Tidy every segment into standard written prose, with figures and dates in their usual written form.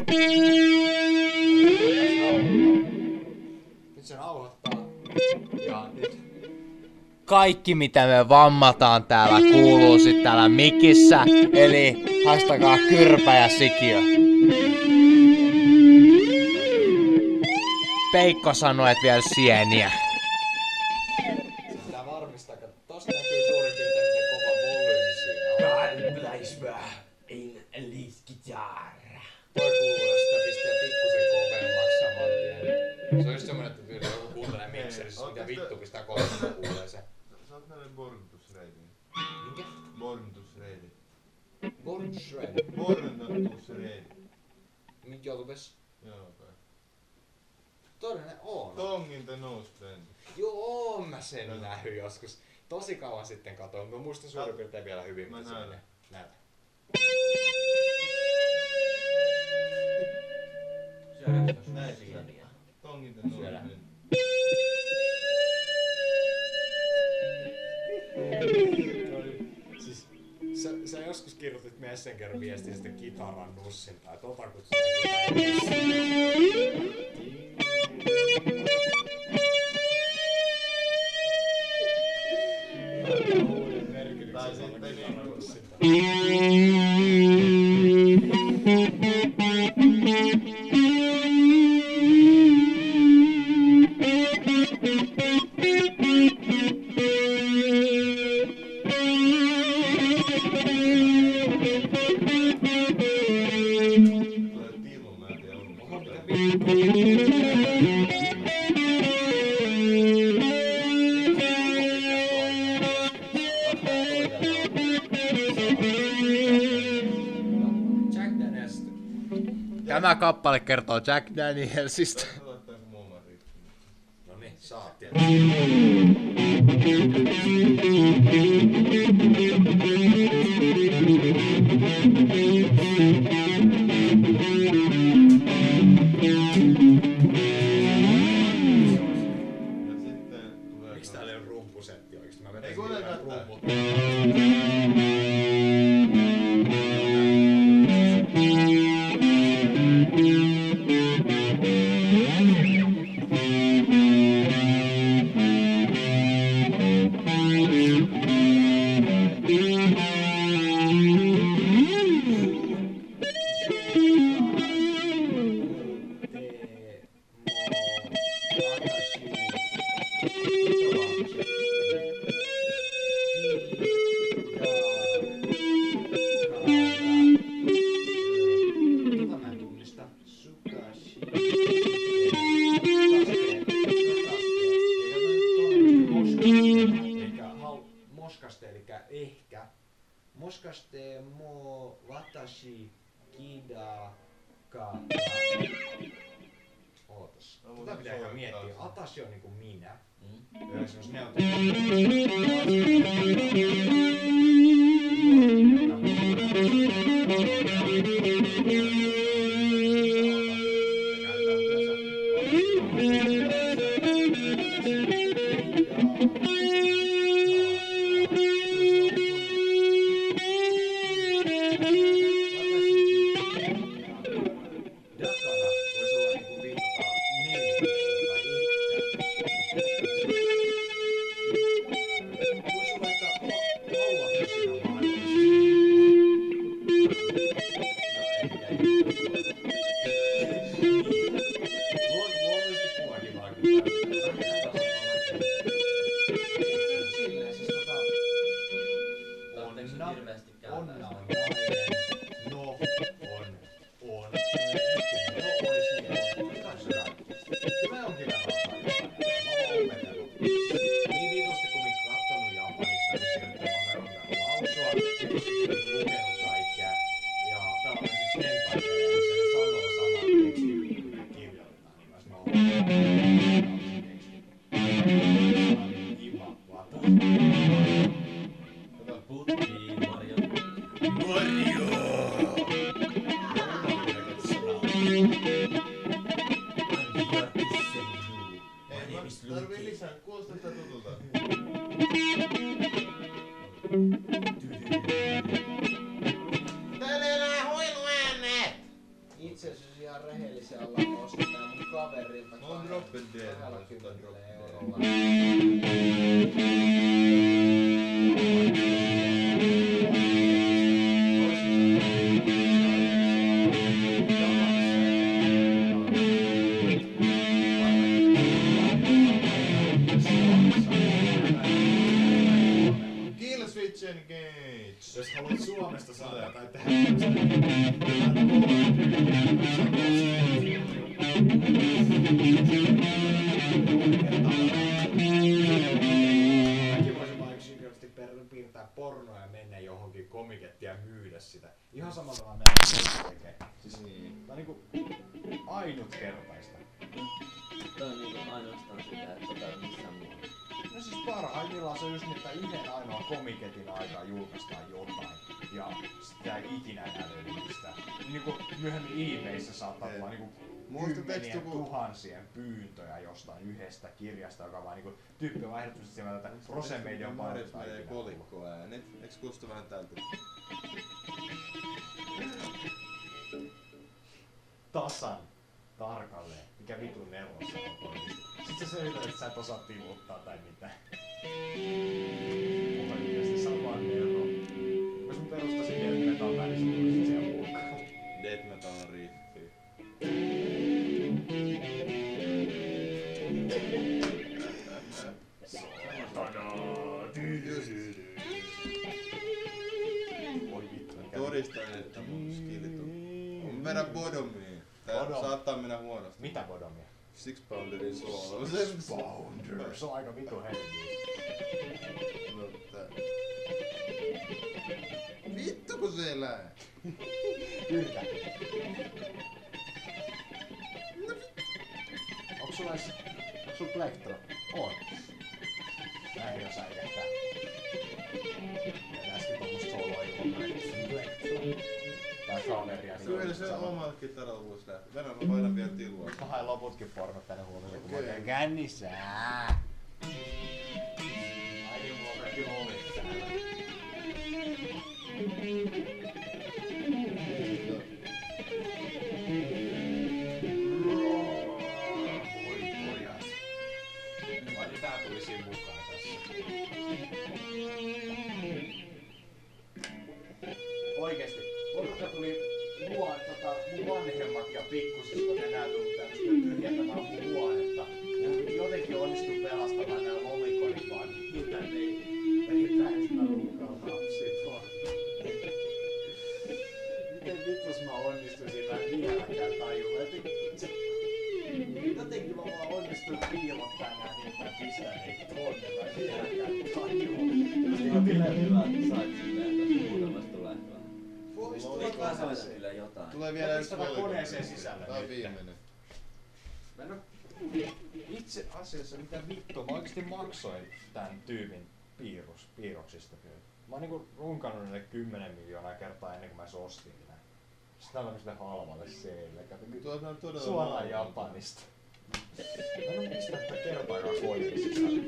Nyt se rauhoittaa. Ja nyt. Kaikki mitä me vammataan täällä kuuluu sit täällä mikissä, eli haistakaa kyrpä ja sikiö. Peikko sanoi, et vielä sieniä. Se pitää varmistaa, että tossa näkyy suurin piirtein miten kova volyymi siinä on. Toi kuuluu, jos sitä pistää pikkusen kovemmaksi saman tien. Se on just semmonen, että tyyli joku kuuntelee mikserissä, mikä vittu pistää kovemmaksi kuulee se. Sä oot näille Borntusreidi. Minkä? Borntusreidi. Born Shred. Borntusreidi. Minkä olupes? Joo kai. Todellinen on. Tongin the nose friend. Joo, oon mä sen nähnyt joskus. Tosi kauan sitten katoin. Mä muistan suurin piirtein vielä hyvin, Mä mitä se näen. menee. Näytä. Tongin the nose Syödään. friend. Siis, sä joskus kirjoitit Messenger-viestin sitten kitaran nussin tai tota kutsutaan kitaran nussin. Tai sitten tulee Timo, mä en tiedä Oho, mitä onko. Jack Daniels. Tämä kappale kertoo Jack Danielsista. Laitetaanko muoma riippuu? No niin, saat tiedä. Ja sitten tulee... Miks täällä ei oo rumpusetti oikeesti? Mä Ei vetäisin kun hyvän otetaan rumput. Tota mä en tunnista. Sukashi. Moskaste, elikkä ehkä. Moskaste mo watashi kida ka. Ootas. Tätä pitää ihan miettiä. Atashi on niinku minä. Ja se on Tarvii lisää, kuulostaa sitä tutulta. Täällä elää huiluäänet! Itse asiassa jos ihan rehellisiä ollaan, mä ostin tää mun kaverilta Mä oon Dropped Dead, 20 Dropped Dead. eurolla. Kill Switch Engage! Jos haluat Suomesta saada tai tehdä mäkin voisin vaan yksinkertaisesti piirtää pornoa ja mennä johonkin komikettiin ja myydä sitä. Ihan samalla tavalla meidän tekee. Siis Niin. tää on niinku ainutkertaista. Toi on niinku ainoastaan sitä, että missään muualla. No siis parhaimmillaan se on just niin, että yhden ainoa komiketin aikaa julkaistaan jotain. Ja sitä ei ikinä enää löydy mistään. Niinku myöhemmin eBayssä saattaa tulla niinku Muistattekö kymmenien kun- tuhansien pyyntöjä jostain yhdestä kirjasta, joka vaan niinku tyyppi on ehdottomasti siellä tätä Rosemedian Marjas painottaa menee ikinä ollut. kolikkoäänet. Eiks kuulosta vähän tältä? Tasan. Tarkalleen. Mikä vitun nelossa on oikeesti. Sit sä selität, että sä et osaa tiluttaa tai mitään. Mulla on oikeesti sama nero. Jos mä perustasin Death Metal Band, niin se tulisi siellä mukaan. Death Metal riffi. Voi vittu, mikä Todistan, että mun skillit on... On vedä bodomiin. Tää Bodom. saattaa mennä huonosti. mitä bodomia? Six Pounderin solo. Pounder. Se on aika vitu heavy. Vittu kun se elää! Yritä. Onks sulla edes... Onks sulla plektro? On. Näin jos säikähtää. Ja äsken tommosta soloa ilman plektro. Tai kaveria. Kyllä se omalla kitaralla voisi lähteä. Venä mä painan vielä tilua. Mä haen loputkin pornot tänne huomioon, kun mä Okei. käyn kännissä. Ai niin, mulla on kaikki hommit täällä. Voi pojat. Vai niin tää tuli siinä mukaan tässä. Oikeesti, porukka tuli mun vanhemmat ja pikkusiskot enää tullut tämmöstä tyhjentämään mun huonetta. Ja jotenkin onnistui pelastamaan nää lomikonit vaan niitä ei päästä luukaan lapsit vaan. Miten vittus mä onnistuisin mä vieläkään tajulla. Jotenkin mä vaan onnistuin piilottaa nää niin, että mä pistän niitä tonne. Mä vieläkään tajulla. Ihan pilleen hyvä, että sait silleen tossa muutamasta tulee vähän. Vois Nyt tulla mä soitan vähän kyllä jotain. Tulee vielä Mä pistän koneeseen sisälle Tää on nyt. viimeinen. Mä en oo itse asiassa mitä vittua, mä oikeesti maksoin tän tyypin piirroksista kyllä. Mä oon niinku runkannut ne 10 miljoonaa kertaa ennen kuin mä se ostin nää. Sitten tällaiselle halvalle seille. Tuota on todella Suoraan mahdotonta. Japanista. Mä en oo pistänyt tätä kertaakaan koitin sisälle.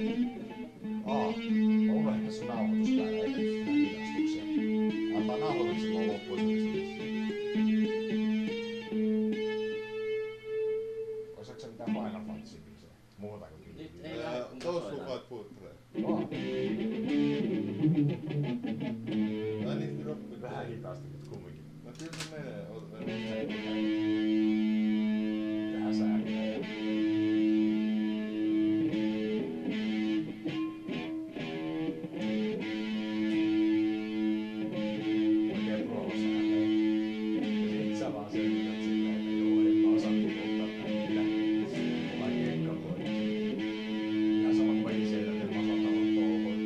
Mä unohdin tässä nauhoitus täällä, eikä hidastuksia. Antaa nauhoituksen kun on loppuun. Osaatko sä mitään Final Fantasy biisejä? Muuta kuin Nyt kyllä. ei lähde kun Those mä who soitan. fight Portrait. Ai niin, Dropped Vähän Dead. hitaasti, mutta kumminkin. No kyllä se menee. Vähän säännöllä. Oikein pro-säännöllä. Ja sit sä vaan selität silleen, että joo, en mä osaa kuluttaa tän mitä. Mulla ei kekkapoja. Ihan sama kuin mäkin selitän, että mä osaan tavata toukoja.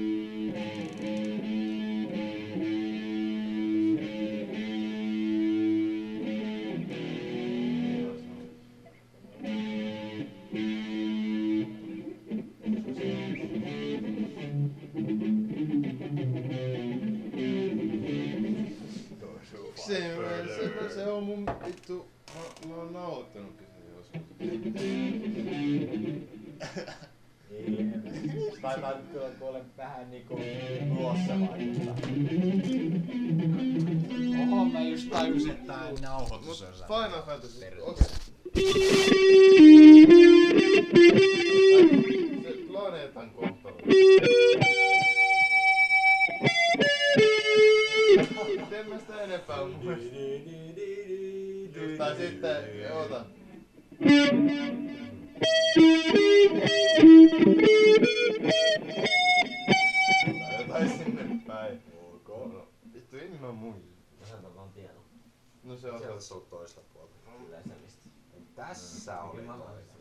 Se on mun vittu... Mä oon nauhoittanutkin sen joskus. Ei, taitaa nyt kyllä kuule vähän niinku luossavaikusta. Oho, mä just tajusin, että tää nauhoitus on Final Fantasy, okei. Se planeetan kohtalo. En mä sitä enempää muista. Tai sitten, oota. Jotain sinne päin. No, vittu, en mä muista. Vähän vaan piano. No se on Sieltä se on toista puolta. Yleisemistä. Tässä oli toista.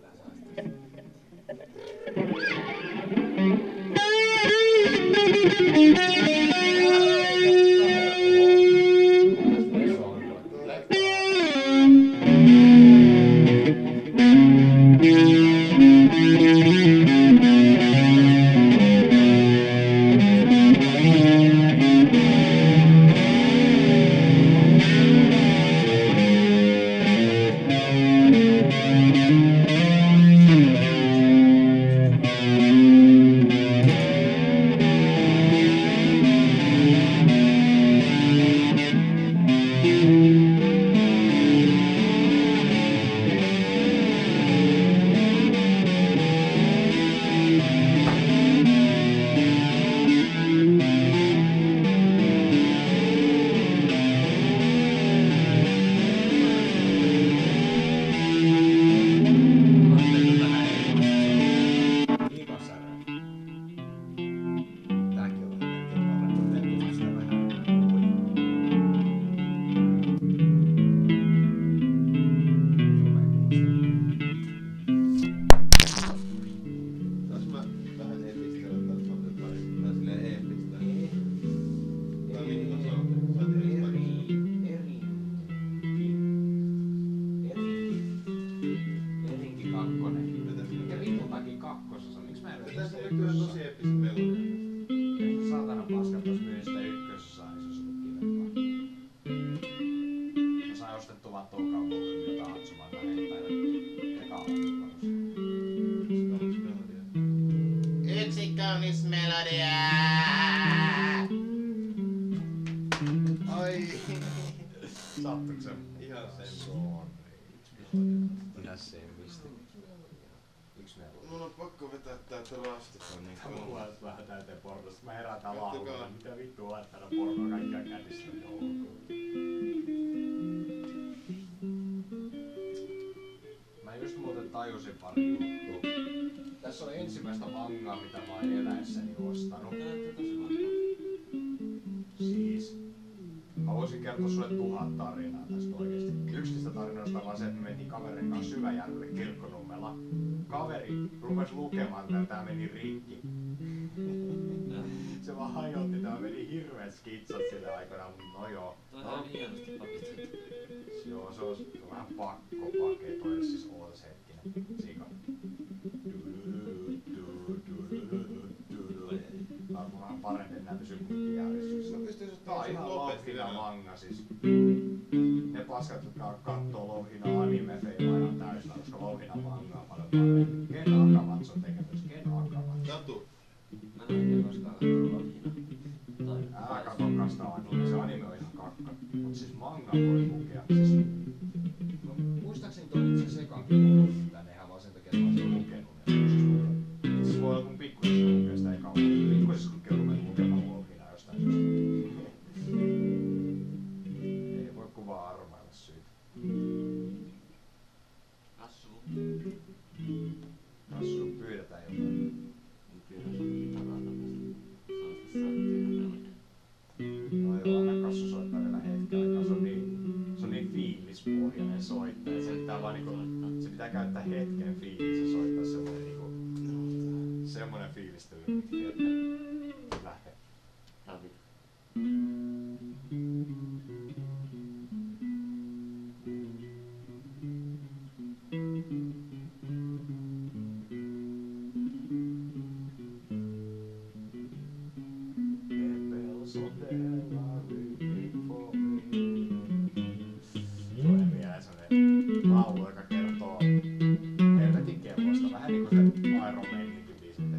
Mun on pakko vetää täältä rastetaan niin Mä kauan. luet vähän täyteen pornosta. Mä herätän lauluun. Mitä vittua laittaa pornoa kaikkia kädistä joulukuun. Mä just muuten tajusin pari juttua. Tässä on ensimmäistä mangaa, mitä mä oon eläessäni ostanut. Siis. Mä voisin kertoa sulle 1000 tarinaa tästä oikeesti. Yksi niistä tarinoista on vaan se, että me mentiin kaverin kanssa Syväjärvelle Kirkkonummella. Kaveri rupesi lukemaan tätä, tää meni rikki. Se vaan hajotti, tää meni hirveet skitsat sille aikana, no joo. Toi on hienosti pakitettu. Joo, se on vähän pakkopaketo, siis ootas hetkinen. Sika. Tää on vähän paremmin nää pysyy kuitenkin järjestyksessä. Mä pystyn Tää on ihan Louhina manga siis. Ne paskat, jotka kattoo Louhina anime-feilaa ihan täysillä, koska Louhina manga on paljon paremmin. Ken Akamatsu on tekemässä? Ken Akamatsu? Tatu. Mä en oikein koskaan kattonut Lohina. Älä katsokaan sitä anime, se anime on ihan kakka. Mut siis manga voi lukea. Siis, no, muistaakseni toi on itse sekakin tänne ihan vaan sen takia, että mä oon sen lukenut. Siis voi olla mun pikkuisessa lukee sitä ekaa. Pikkuisessa kun rupesin lukemaan Louhinaa jostain syystä. Ei voi kuvaa arvailla syytä. Kassu. Kassu, pyydetään jotain. Kyllä sun takaa takaisin. Saasti No joo, anna Kassu soittaa vielä hetken aikaa. Se on niin fiilispohjainen soittaja. Se pitää vaan niinku, se pitää käyttää hetken fiilis ja soittaa semmonen niinku, semmonen fiilistely, että lähtee. Ravi. Tulee mieleen semmonen laulu, joka kertoo helvetin kellosta. Vähän niinku se Iron Maidenkin biisi.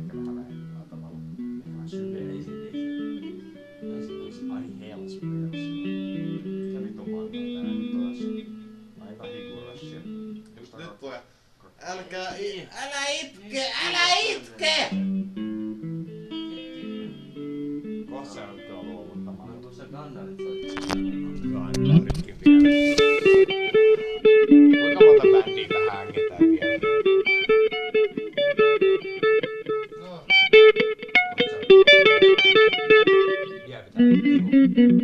Nyt tulee. Älä itke! Kohta se on luovuttamaan. Tuossa kannarit soittaa. Kannaritkin vielä. Kuinka monta bändiä tähän hängetään vielä? No. Vielä pitää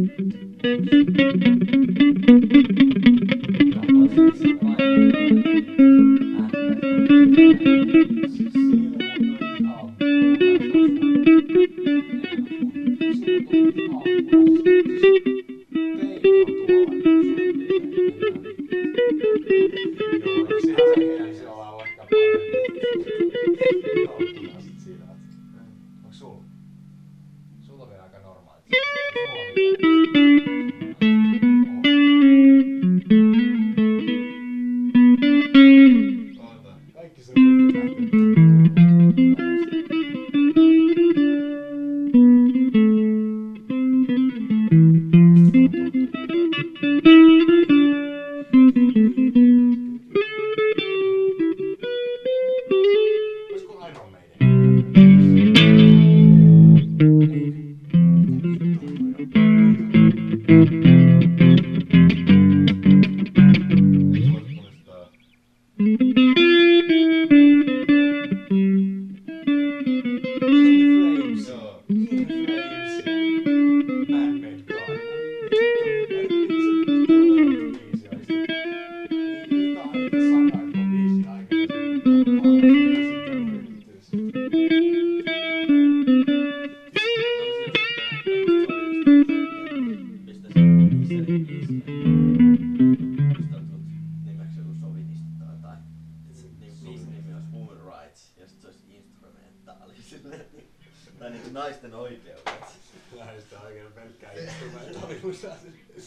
Tai niinku naisten oikeudet. Naisten oikein pelkkää instrumentaalimusaa.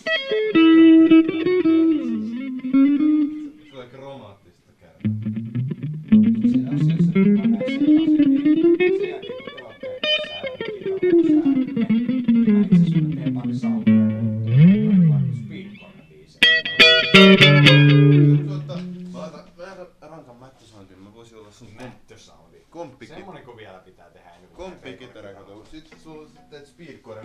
Se on aika romanttista käydä. Se on se, että mä näin sen jälkeen kun te olette mä itse asiassa teen pari saunoja. Mä laitan vähän rankan mättösountin, mä voisin olla sun Mättösoundi. komppikitara. Semmonen kun vielä pitää tehdä ennen kuin Komppikitara, kato. Sit sulla teet speedcore.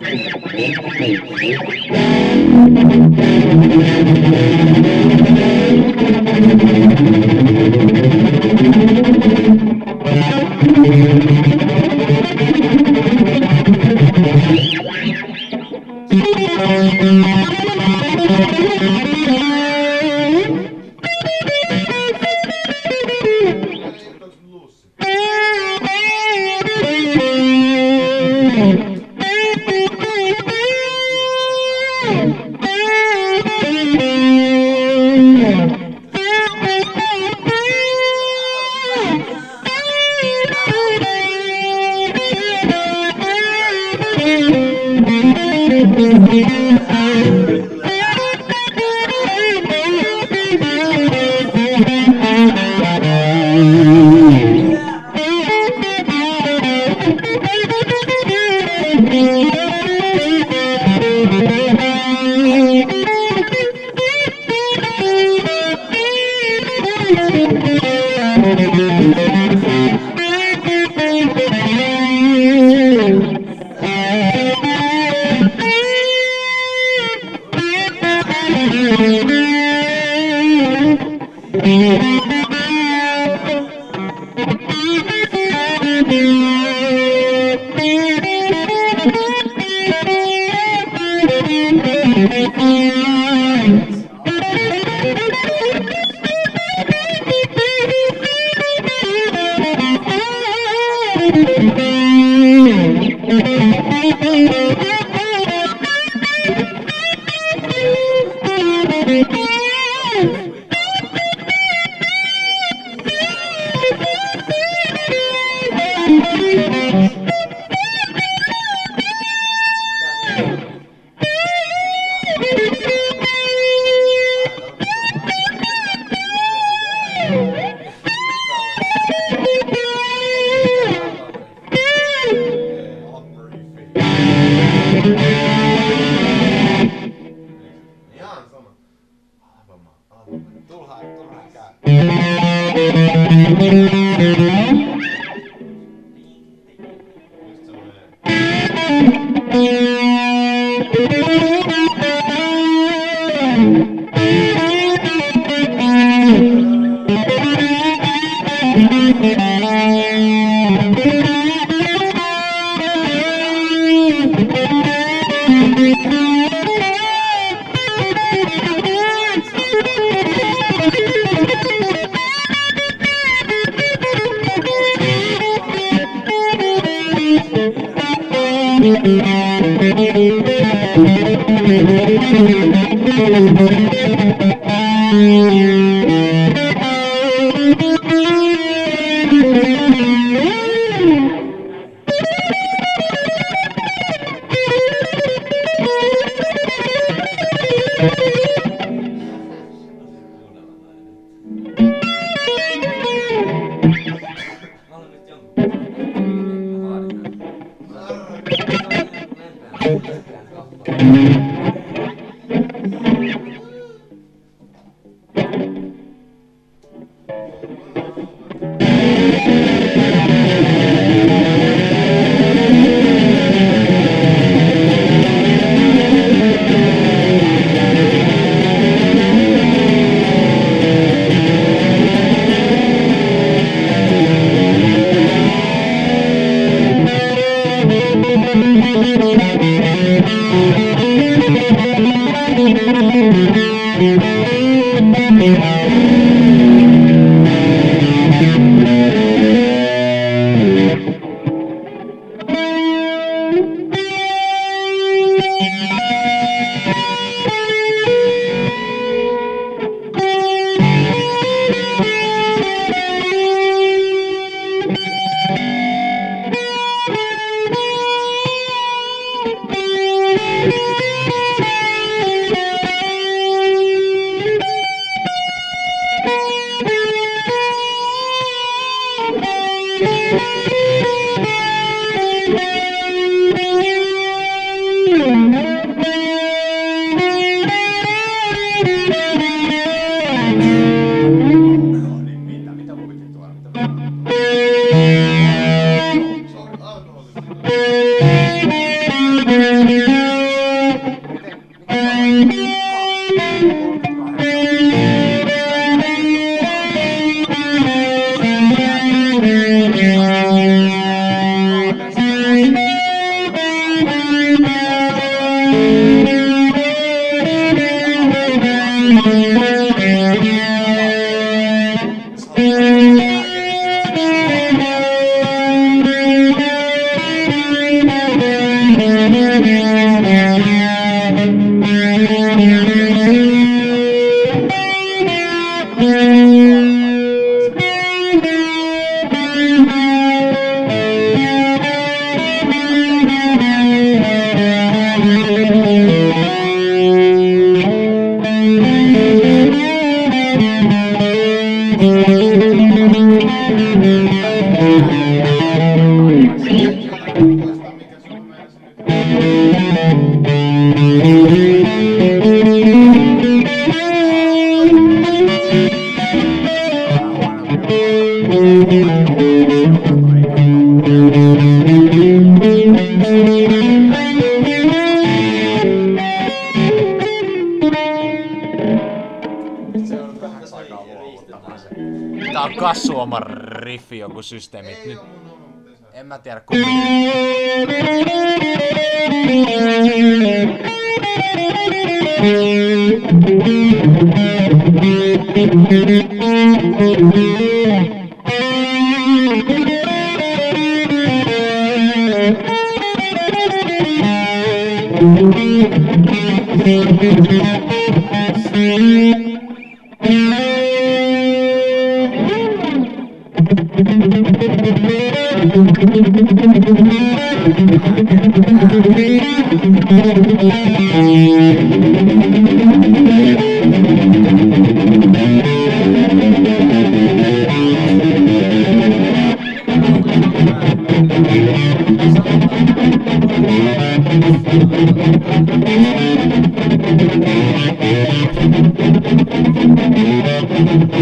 Just semmonen... Mä olen nyt jonkun. Mä vaadin. Lempeän kappaleen. Mitä mun piti tuoda? Mitä mä Sorry, alkoholi. Tää on kassuoma riffi joku systeemi. Ei Nyt oo mun oma, mutta ei saa. en mä tiedä kummin.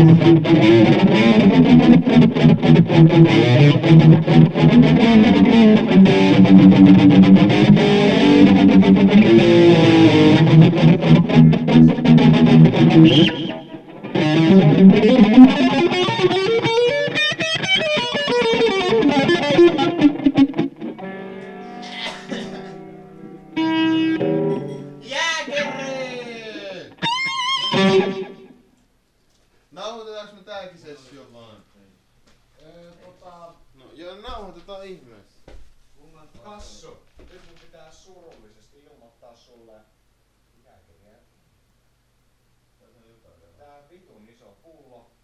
Jääkereen! Nauhoitetaanko me tääkin sessio vaan? No joo, nauhoitetaan ihmeessä. Kassu, nyt mun pitää surullisesti ilmoittaa sulle jääkirjaa. Tää vitun iso pullo.